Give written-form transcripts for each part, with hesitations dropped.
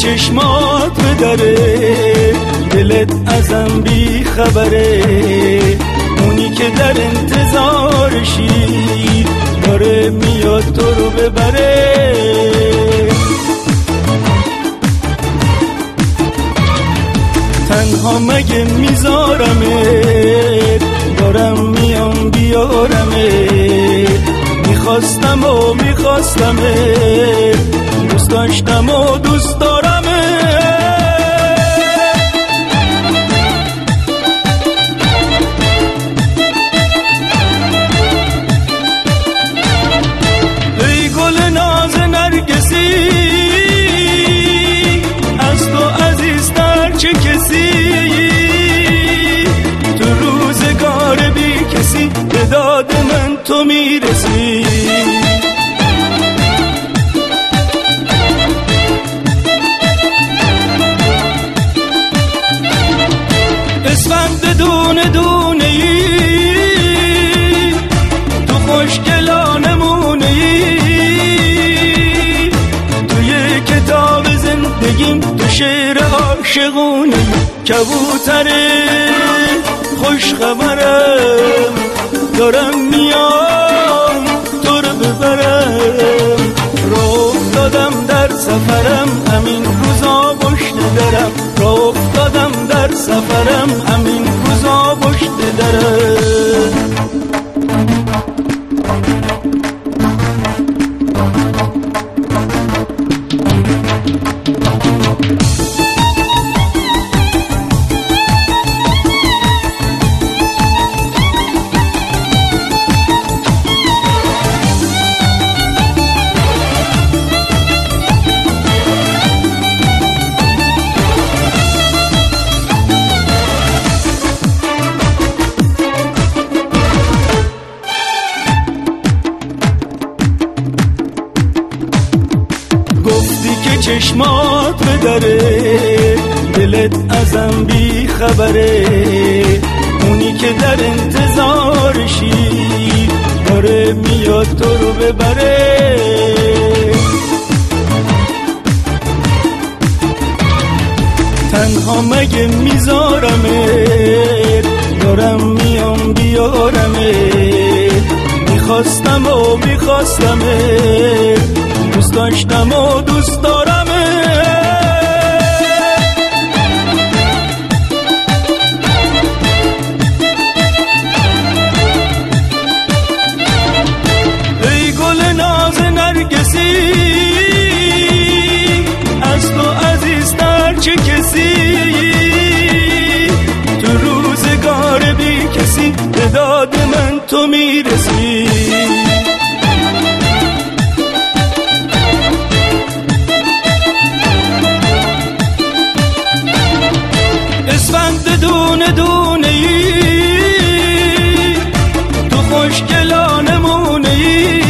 چشمات بدره، دلت ازم بی خبره، اونی که در انتظارشی داره میاد تو رو ببره. تنها مگه میذارمت، دارم میام بیارمت، میخواستم و میخواستمت، دوست داشتم و دوست دارمت. ای گل ناز نرگسی، از تو عزیزتر چه کسی، تو روزگار بی کسی به داد من تو میرسی. اسفند دونه دونه ای، تو خوشگلا نمونه ای، توی کتاب زندگیم تو شعر عاشقونه، کبوتره خوش خبرم، دارم میام تو رو ببرم. راه افتادم در سفرم، همین روزا پشت درم، راه افتادم در سفرم، همین روزا پشت درم. چشمات بدره، دلت ازم بی خبره، اونی که در انتظارشی داره میاد تو رو ببره. تنها مگه میذارمت، دارم میام بیارمت، میخواستم و میخواستمت، دوست داشتم و دوست دارمت. ای گل ناز نرگسی، از تو عزیزتر چه کسی، تو روزگار بی کسی به داد من تو میرسی. اسفند دونه دونه ای، تو خوشگلا نمونه ای،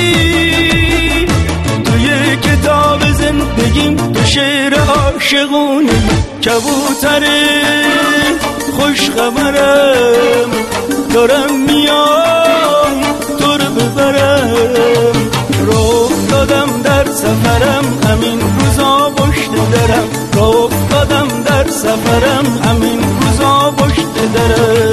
توی کتاب زندگیم تو شعر عاشقونه، کبوتره خوش خبرم، دارم میام تو رو ببرم. راه افتادم در سفرم، همین روزا پشت درم، راه افتادم در سفرم، همین روزا پشت درم.